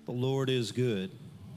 The Lord is good.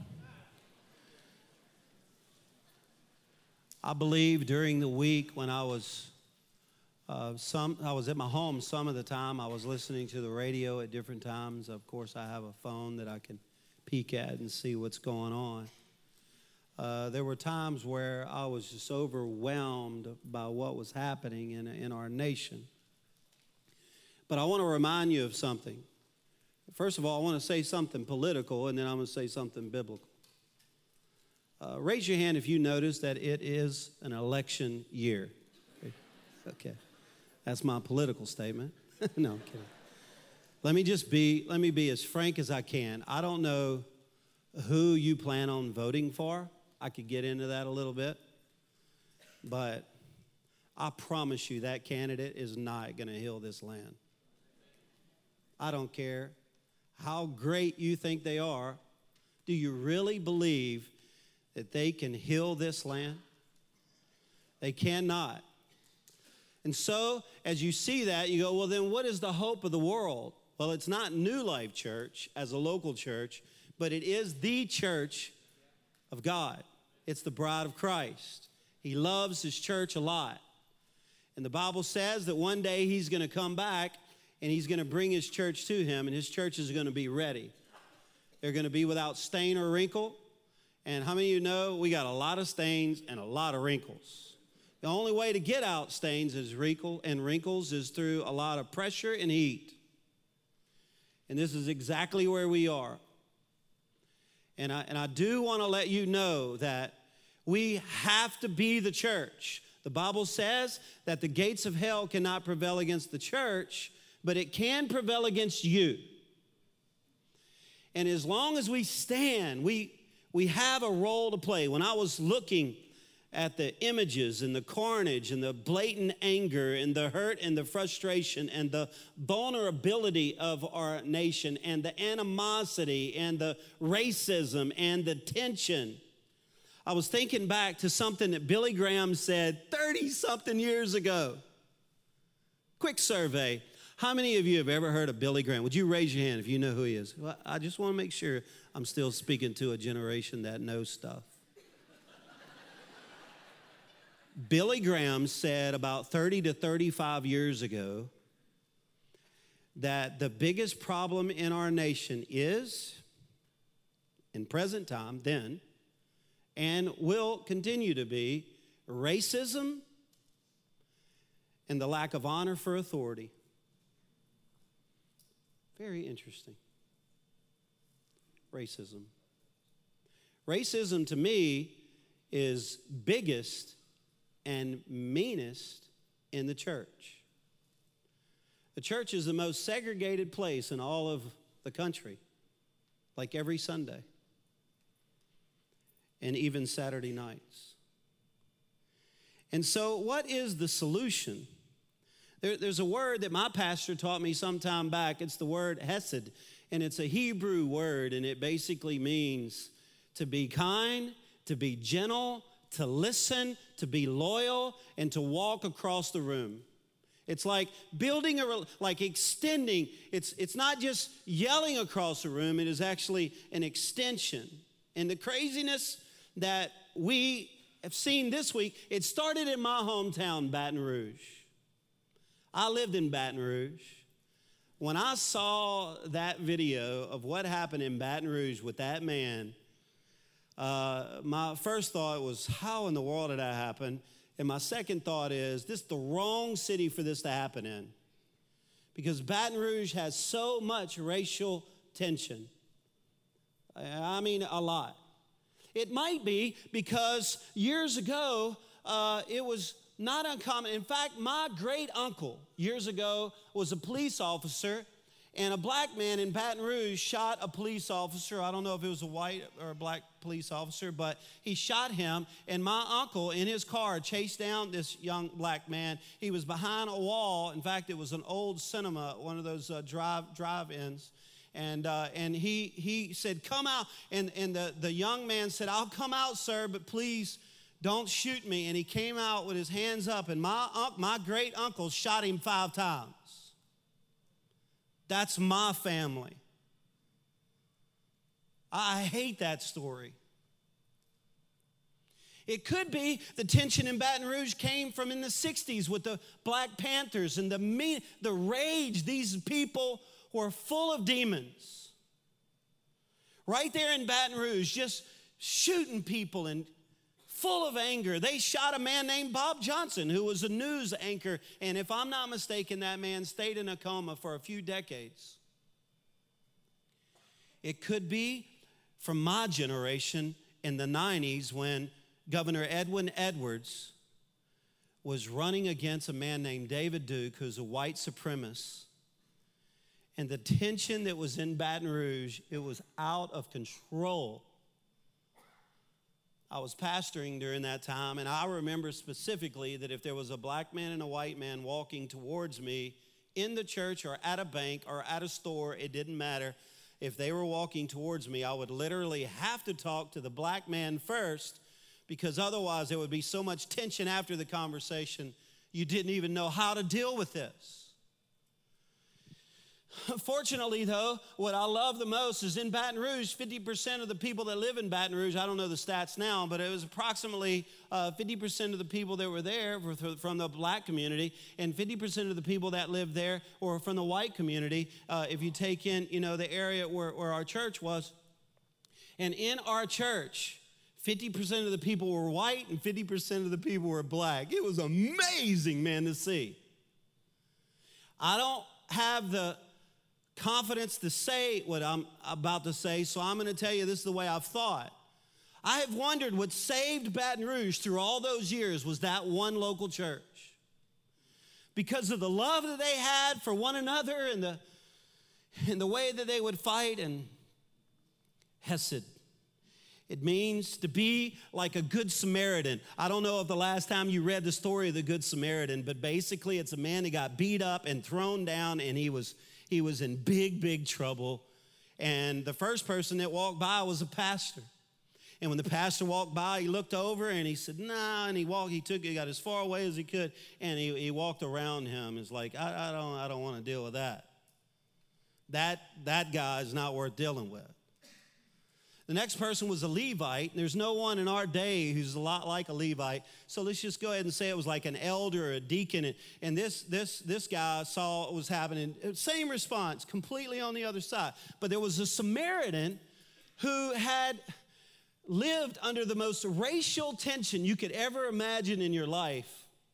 I believe during the week when I was at my home some of the time. I was listening to the radio at different times. Of course, I have a phone that I can peek at and see what's going on. There were times where I was just overwhelmed by what was happening in our nation. But I want to remind you of something. First of all, I want to say something political, and then I'm going to say something biblical. Raise your hand if you notice that it is an election year. Okay. That's my political statement. No, I'm kidding. Let me be as frank as I can. I don't know who you plan on voting for. I could get into that a little bit. But I promise you that candidate is not going to heal this land. I don't care how great you think they are. Do you really believe that they can heal this land? They cannot. And so, as you see that, you go, well, then what is the hope of the world? Well, it's not New Life Church as a local church, but it is the church of God. It's the bride of Christ. He loves his church a lot. And the Bible says that one day he's going to come back and he's going to bring his church to him, and his church is going to be ready. They're going to be without stain or wrinkle. And how many of you know we got a lot of stains and a lot of wrinkles? The only way to get out stains and wrinkles is through a lot of pressure and heat. And this is exactly where we are. And I do want to let you know that we have to be the church. The Bible says that the gates of hell cannot prevail against the church, but it can prevail against you. And as long as we stand, we have a role to play. When I was looking at the images and the carnage and the blatant anger and the hurt and the frustration and the vulnerability of our nation and the animosity and the racism and the tension, I was thinking back to something that Billy Graham said 30-something years ago. Quick survey. How many of you have ever heard of Billy Graham? Would you raise your hand if you know who he is? Well, I just want to make sure I'm still speaking to a generation that knows stuff. Billy Graham said about 30 to 35 years ago that the biggest problem in our nation is, in present time, then, and will continue to be, racism and the lack of honor for authority. Very interesting. Racism. Racism to me is biggest and meanest in the church. The church is the most segregated place in all of the country, like every Sunday and even Saturday nights. And so what is the solution? There's a word that my pastor taught me some time back. It's the word hesed, and it's a Hebrew word, and it basically means to be kind, to be gentle, to listen, to be loyal, and to walk across the room. It's like building extending. It's not just yelling across the room. It is actually an extension. And the craziness that we have seen this week, it started in my hometown, Baton Rouge. I lived in Baton Rouge. When I saw that video of what happened in Baton Rouge with that man, my first thought was, how in the world did that happen? And my second thought is, this is the wrong city for this to happen in. Because Baton Rouge has so much racial tension. I mean, a lot. It might be because years ago, it was not uncommon. In fact, my great uncle years ago was a police officer, and a black man in Baton Rouge shot a police officer. I don't know if it was a white or a black police officer, but he shot him, and my uncle in his car chased down this young black man. He was behind a wall. In fact, it was an old cinema, one of those drive-ins. And he said, come out. And the young man said, I'll come out, sir, but please don't shoot me. And he came out with his hands up, and my great uncle shot him 5 times. That's my family. I hate that story. It could be the tension in Baton Rouge came from in the 60s with the Black Panthers and the rage. These people were full of demons. Right there in Baton Rouge, just shooting people and full of anger. They shot a man named Bob Johnson, who was a news anchor. And if I'm not mistaken, that man stayed in a coma for a few decades. It could be from my generation in the 90s when Governor Edwin Edwards was running against a man named David Duke, who's a white supremacist. And the tension that was in Baton Rouge, it was out of control. I was pastoring during that time, and I remember specifically that if there was a black man and a white man walking towards me in the church or at a bank or at a store, it didn't matter. If they were walking towards me, I would literally have to talk to the black man first, because otherwise there would be so much tension after the conversation, you didn't even know how to deal with this. Fortunately, though, what I love the most is in Baton Rouge, 50% of the people that live in Baton Rouge, I don't know the stats now, but it was approximately 50% of the people that were there were from the black community, and 50% of the people that lived there were from the white community, if you take in, the area where our church was. And in our church, 50% of the people were white and 50% of the people were black. It was amazing, man, to see. I don't have the confidence to say what I'm about to say, so I'm going to tell you this is the way I've thought. I have wondered what saved Baton Rouge through all those years was that one local church. Because of the love that they had for one another and the way that they would fight. And Hesed, it means to be like a good Samaritan. I don't know if the last time you read the story of the Good Samaritan, but basically it's a man that got beat up and thrown down, and he was in big, big trouble. And the first person that walked by was a pastor. And when the pastor walked by, he looked over and he said, nah, and he got as far away as he could, and he walked around him. It's like, I don't want to deal with that. That guy is not worth dealing with. The next person was a Levite. There's no one in our day who's a lot like a Levite. So let's just go ahead and say it was like an elder or a deacon. And this guy saw what was happening. Same response, completely on the other side. But there was a Samaritan who had lived under the most racial tension you could ever imagine in your life.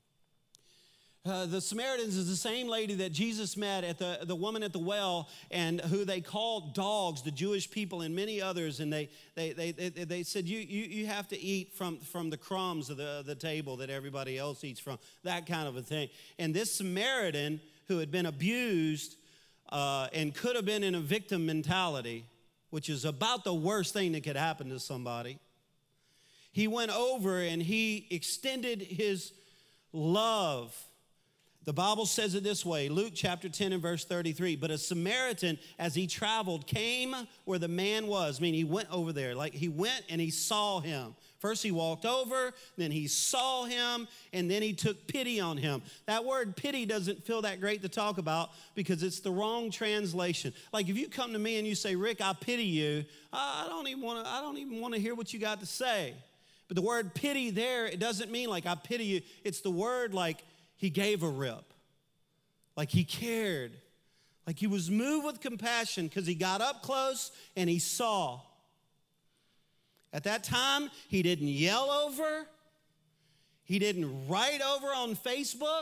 The Samaritans is the same lady that Jesus met at the woman at the well, and who they called dogs, the Jewish people and many others. And they said, you have to eat from the crumbs of the table that everybody else eats from, that kind of a thing. And this Samaritan who had been abused and could have been in a victim mentality, which is about the worst thing that could happen to somebody, he went over and he extended his love. The Bible says it this way, Luke chapter 10 and verse 33, but a Samaritan, as he traveled, came where the man was. I mean, he went over there, like he went and he saw him. First he walked over, then he saw him, and then he took pity on him. That word pity doesn't feel that great to talk about because it's the wrong translation. Like if you come to me and you say, Rick, I pity you, I don't even want to hear what you got to say. But the word pity there, it doesn't mean like I pity you. It's the word like he gave a rip, like he cared, like he was moved with compassion because he got up close and he saw. At that time, he didn't yell over. He didn't write over on Facebook.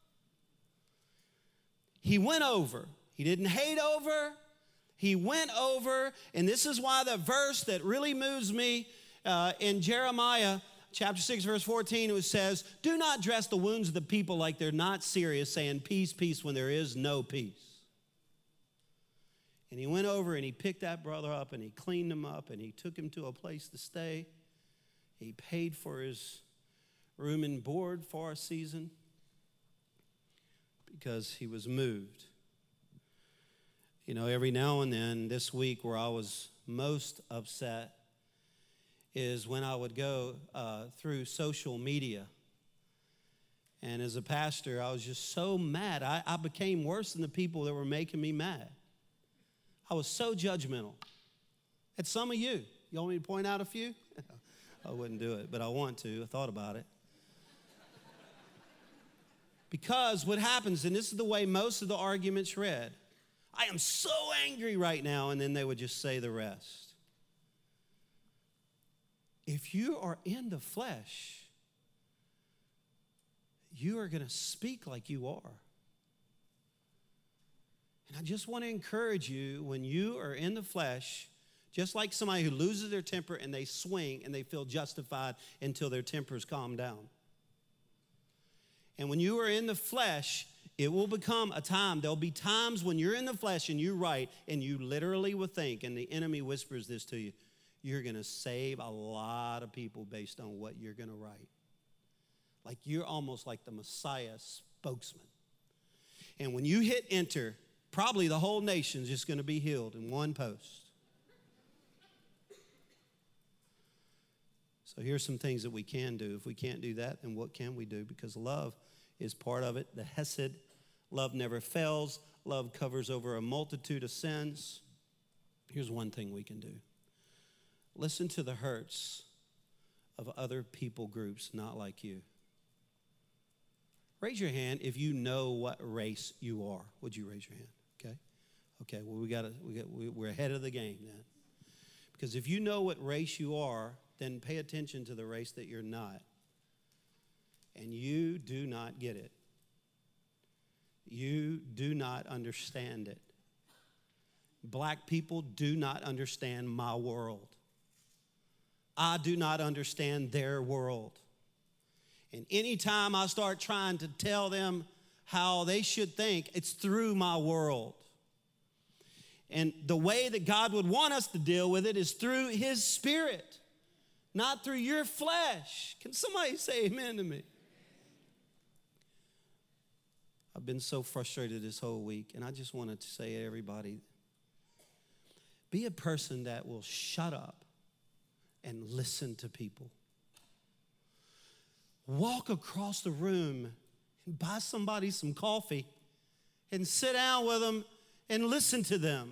He went over. He didn't hate over. He went over. And this is why the verse that really moves me in Jeremiah chapter 6, verse 14, it says, do not dress the wounds of the people like they're not serious, saying peace, peace, when there is no peace. And he went over and he picked that brother up and he cleaned him up and he took him to a place to stay. He paid for his room and board for a season because he was moved. You know, every now and then this week where I was most upset is when I would go through social media. And as a pastor, I was just so mad. I became worse than the people that were making me mad. I was so judgmental. It's some of you. You want me to point out a few? I wouldn't do it, but I want to. I thought about it. Because what happens, and this is the way most of the arguments read, I am so angry right now, and then they would just say the rest. If you are in the flesh, you are going to speak like you are. And I just want to encourage you, when you are in the flesh, just like somebody who loses their temper and they swing and they feel justified until their tempers calm down. And when you are in the flesh, it will become a time. There'll be times when you're in the flesh and you write and you literally will think, and the enemy whispers this to you, you're going to save a lot of people based on what you're going to write. Like you're almost like the Messiah spokesman. And when you hit enter, probably the whole nation's just going to be healed in one post. So here's some things that we can do. If we can't do that, then what can we do? Because love is part of it. The Hesed, love never fails. Love covers over a multitude of sins. Here's one thing we can do. Listen to the hurts of other people groups not like you. Raise your hand if you know what race you are. Would you raise your hand? Okay. Okay, well, we're ahead of the game then. Because if you know what race you are, then pay attention to the race that you're not. And you do not get it. You do not understand it. Black people do not understand my world. I do not understand their world. And anytime I start trying to tell them how they should think, it's through my world. And the way that God would want us to deal with it is through His Spirit, not through your flesh. Can somebody say amen to me? I've been so frustrated this whole week, and I just wanted to say to everybody, be a person that will shut up and listen to people. Walk across the room and buy somebody some coffee and sit down with them and listen to them.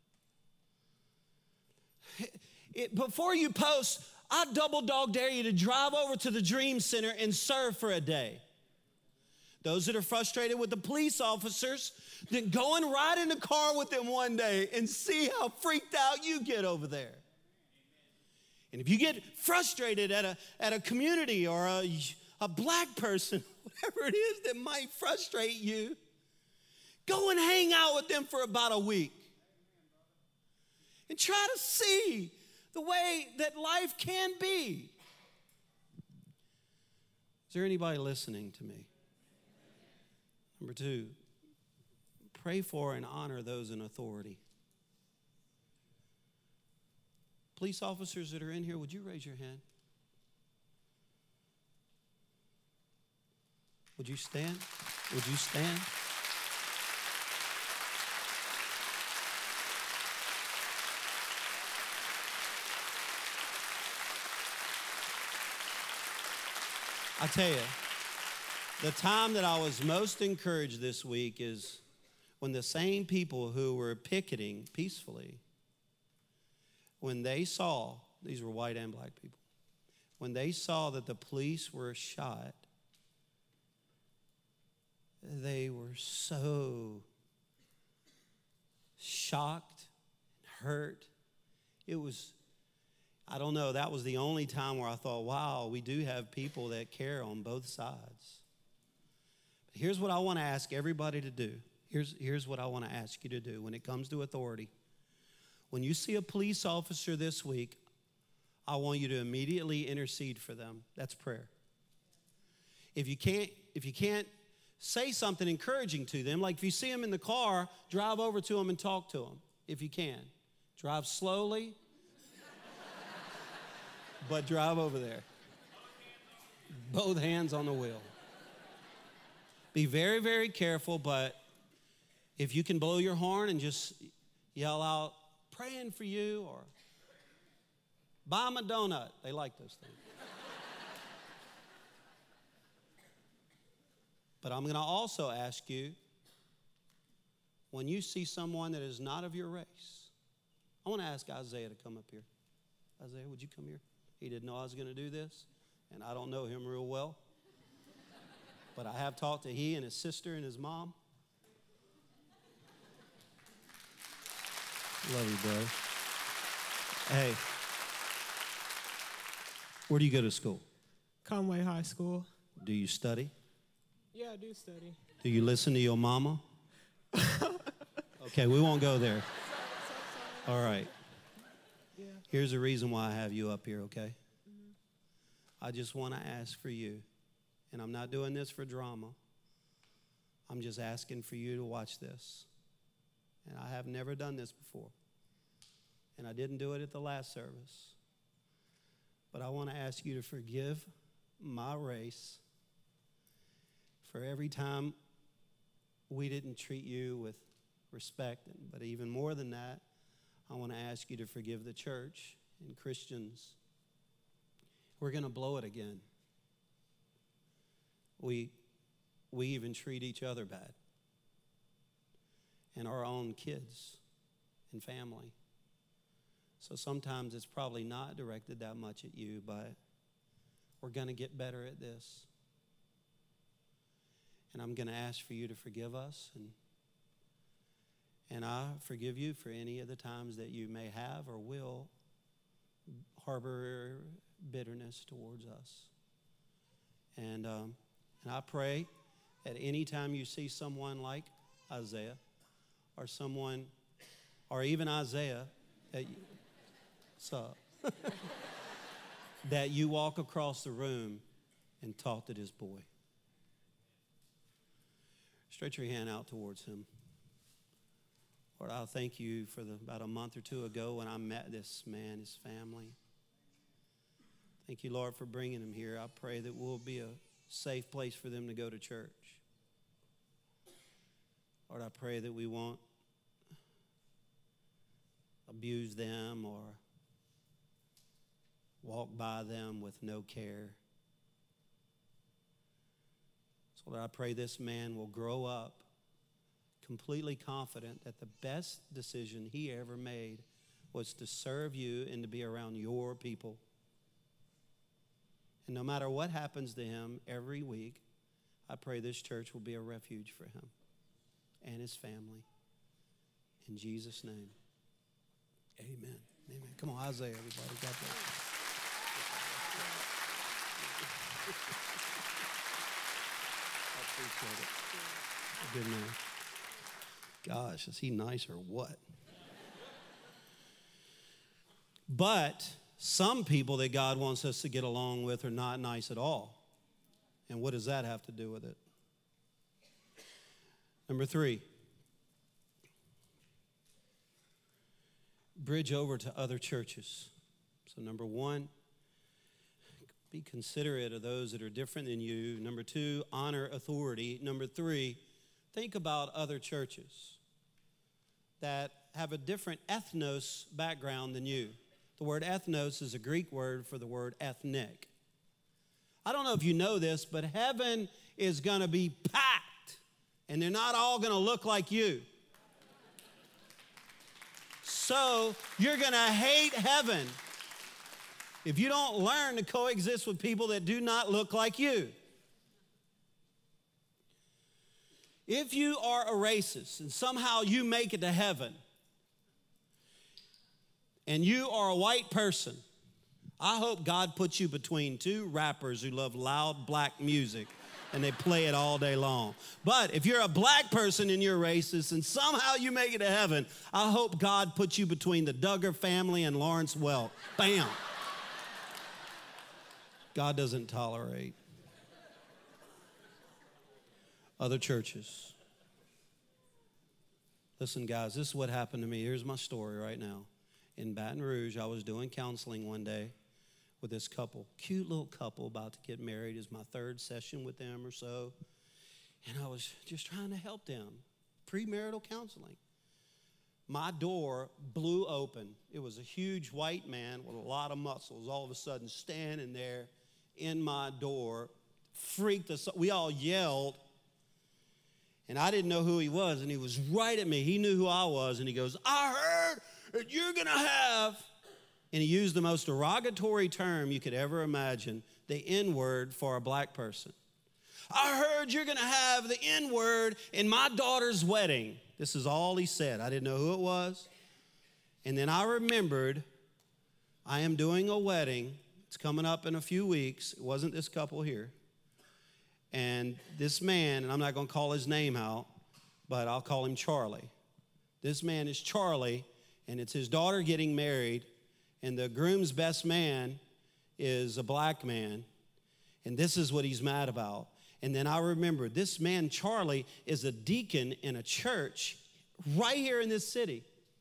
Before you post, I double dog dare you to drive over to the Dream Center and serve for a day. Those that are frustrated with the police officers, then go and ride in the car with them one day and see how freaked out you get over there. And if you get frustrated at a community or a black person, whatever it is that might frustrate you, go and hang out with them for about a week. And try to see the way that life can be. Is there anybody listening to me? Number 2, pray for and honor those in authority. Police officers that are in here, would you raise your hand? Would you stand? Would you stand? I tell you, the time that I was most encouraged this week is when the same people who were picketing peacefully, when they saw, these were white and black people, when they saw that the police were shot, they were so shocked, hurt. It was, I don't know, that was the only time where I thought, wow, we do have people that care on both sides. But here's what I want to ask everybody to do. Here's what I want to ask you to do when it comes to authority. When you see a police officer this week, I want you to immediately intercede for them. That's prayer. If you can't say something encouraging to them, like if you see them in the car, drive over to them and talk to them, if you can. Drive slowly, but drive over there. Both hands on the wheel. Be very, very careful, but if you can blow your horn and just yell out, praying for you, or buy them a donut. They like those things. But I'm going to also ask you, when you see someone that is not of your race, I want to ask Isaiah to come up here. Isaiah, would you come here? He didn't know I was going to do this, and I don't know him real well. But I have talked to he and his sister and his mom. Love you, bro. Hey, where do you go to school? Conway High School. Do you study? Yeah, I do study. Do you listen to your mama? Okay, we won't go there. All right. Yeah. Here's the reason why I have you up here, okay? I just want to ask for you, and I'm not doing this for drama. I'm just asking for you to watch this. And I have never done this before. And I didn't do it at the last service. But I want to ask you to forgive my race for every time we didn't treat you with respect. But even more than that, I want to ask you to forgive the church and Christians. We're going to blow it again. We even treat each other bad. And our own kids and family. So sometimes it's probably not directed that much at you, but we're going to get better at this. And I'm going to ask for you to forgive us. And I forgive you for any of the times that you may have or will harbor bitterness towards us. And I pray at any time you see someone like Isaiah, or someone, or even Isaiah, that you walk across the room and talk to this boy. Stretch your hand out towards him. Lord, I'll thank you for about a month or two ago when I met this man, his family. Thank you, Lord, for bringing him here. I pray that we'll be a safe place for them to go to church. Lord, I pray that we won't abuse them or walk by them with no care. So Lord, I pray this man will grow up completely confident that the best decision he ever made was to serve you and to be around your people. And no matter what happens to him every week, I pray this church will be a refuge for him and his family. In Jesus' name, amen. Amen. Come on, Isaiah, everybody. God bless you. I appreciate it. Good man. Gosh, is he nice or what? But some people that God wants us to get along with are not nice at all. And what does that have to do with it? Number 3, bridge over to other churches. So number 1, be considerate of those that are different than you. Number 2, honor authority. Number 3, think about other churches that have a different ethnos background than you. The word ethnos is a Greek word for the word ethnic. I don't know if you know this, but heaven is going to be packed, and they're not all going to look like you. So you're going to hate heaven if you don't learn to coexist with people that do not look like you. If you are a racist and somehow you make it to heaven and you are a white person, I hope God puts you between 2 rappers who love loud black music and they play it all day long. But if you're a black person and you're racist and somehow you make it to heaven, I hope God puts you between the Duggar family and Lawrence Welk. Bam. God doesn't tolerate other churches. Listen, guys, this is what happened to me. Here's my story right now. In Baton Rouge, I was doing counseling one day with this couple, cute little couple about to get married. It's my 3rd session with them or so. And I was just trying to help them. Premarital counseling. My door blew open. It was a huge white man with a lot of muscles all of a sudden standing there in my door. Freaked us. We all yelled. And I didn't know who he was, and he was right at me. He knew who I was, and he goes, I heard you're going to have, and he used the most derogatory term you could ever imagine, the N-word for a black person. I heard you're going to have the N-word in my daughter's wedding. This is all he said. I didn't know who it was. And then I remembered I am doing a wedding. It's coming up in a few weeks. It wasn't this couple here. And this man, and I'm not going to call his name out, but I'll call him Charlie. This man is Charlie, and it's his daughter getting married, and the groom's best man is a black man, and this is what he's mad about. And then I remembered this man, Charlie, is a deacon in a church right here in this city.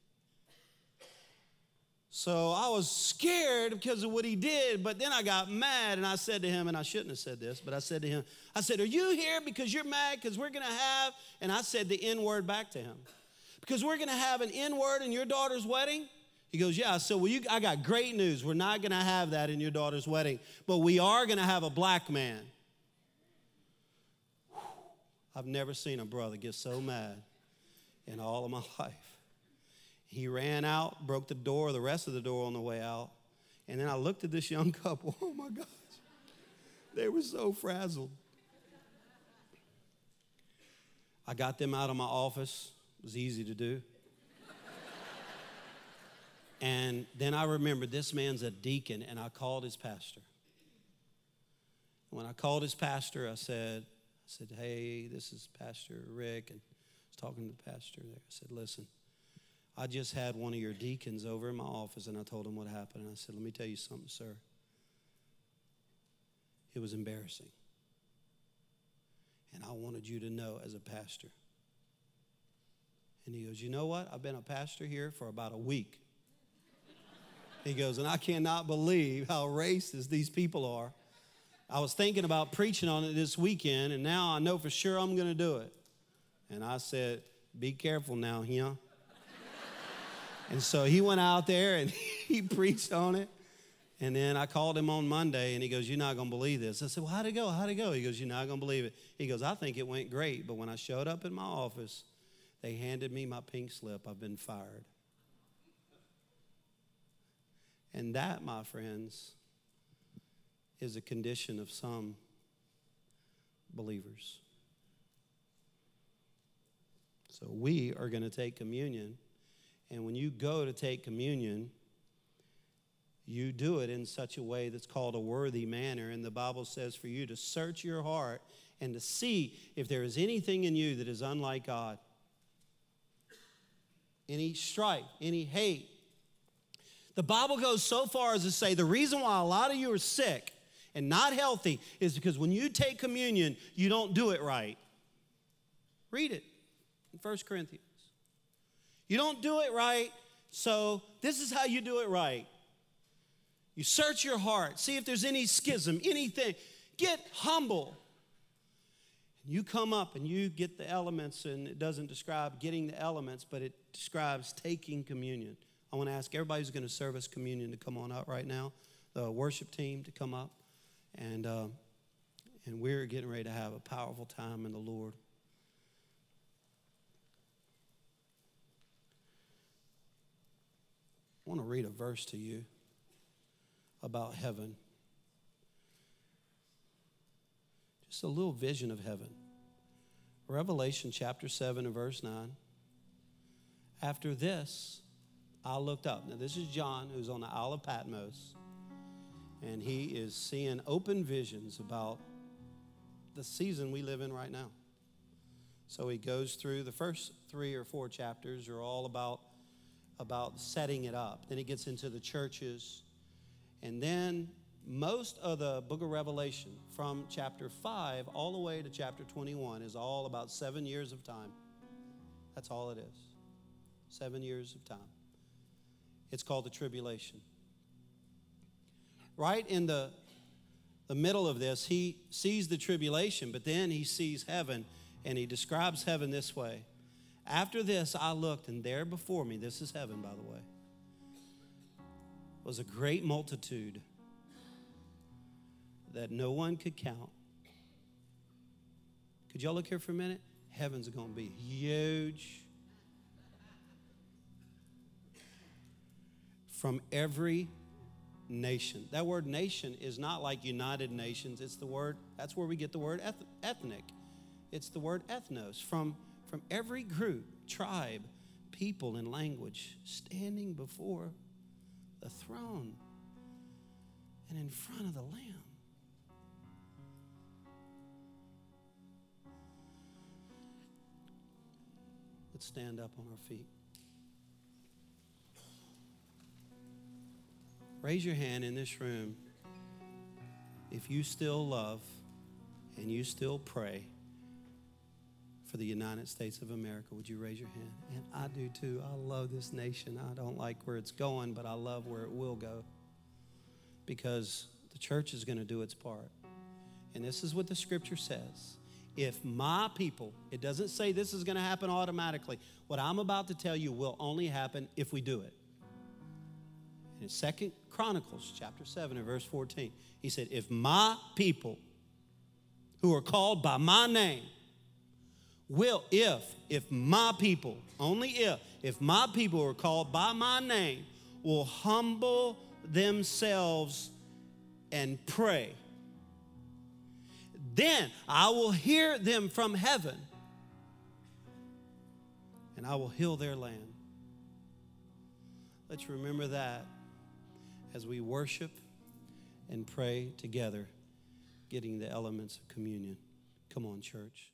So I was scared because of what he did, but then I got mad, and I said to him, and I shouldn't have said this, but I said to him, I said, are you here because you're mad because we're going to have, and I said the N-word back to him, because we're going to have an N-word in your daughter's wedding? He goes, yeah. I said, well, I got great news. We're not going to have that in your daughter's wedding, but we are going to have a black man. I've never seen a brother get so mad in all of my life. He ran out, broke the door, the rest of the door on the way out. And then I looked at this young couple. Oh, my gosh. They were so frazzled. I got them out of my office. It was easy to do. And then I remembered this man's a deacon, and I called his pastor. When I called his pastor, I said, hey, this is Pastor Rick. And I was talking to the pastor there. I said, listen, I just had one of your deacons over in my office, and I told him what happened. And I said, let me tell you something, sir. It was embarrassing. And I wanted you to know as a pastor. And he goes, you know what? I've been a pastor here for about a week. He goes, and I cannot believe how racist these people are. I was thinking about preaching on it this weekend, and now I know for sure I'm going to do it. And I said, be careful now, yeah. And so he went out there and he preached on it. And then I called him on Monday, and he goes, you're not going to believe this. I said, well, how'd it go? How'd it go? He goes, you're not going to believe it. He goes, I think it went great. But when I showed up in my office, they handed me my pink slip. I've been fired. And that, my friends, is a condition of some believers. So we are going to take communion. And when you go to take communion, you do it in such a way that's called a worthy manner. And the Bible says for you to search your heart and to see if there is anything in you that is unlike God. Any strife, any hate. The Bible goes so far as to say the reason why a lot of you are sick and not healthy is because when you take communion, you don't do it right. Read it in 1 Corinthians. You don't do it right, so this is how you do it right. You search your heart, see if there's any schism, anything. Get humble. You come up and you get the elements, and it doesn't describe getting the elements, but it describes taking communion. I want to ask everybody who's going to serve us communion to come on up right now, the worship team to come up, and we're getting ready to have a powerful time in the Lord. I want to read a verse to you about heaven. Just a little vision of heaven. Revelation chapter 7 and verse 9. After this, I looked up. Now, this is John, who's on the Isle of Patmos. And he is seeing open visions about the season we live in right now. So he goes through the first 3 or 4 chapters are all about setting it up. Then he gets into the churches. And then most of the book of Revelation from chapter 5 all the way to chapter 21 is all about 7 years of time. That's all it is. 7 years of time. It's called the tribulation. Right in the middle of this, he sees the tribulation, but then he sees heaven, and he describes heaven this way. After this, I looked, and there before me, this is heaven, by the way, was a great multitude that no one could count. Could y'all look here for a minute? Heaven's going to be huge. from every nation. That word nation is not like United Nations. It's the word, that's where we get the word ethnic. It's the word ethnos. From every group, tribe, people, and language, standing before the throne and in front of the Lamb. Let's stand up on our feet. Raise your hand in this room if you still love and you still pray for the United States of America. Would you raise your hand? And I do too. I love this nation. I don't like where it's going, but I love where it will go, because the church is going to do its part. And this is what the scripture says. If my people, it doesn't say this is going to happen automatically. What I'm about to tell you will only happen if we do it. In 2 Chronicles chapter 7 and verse 14, he said, if my people who are called by my name will, if my people, only if my people who are called by my name will humble themselves and pray, then I will hear them from heaven and I will heal their land. Let's remember that as we worship and pray together, getting the elements of communion. Come on, church.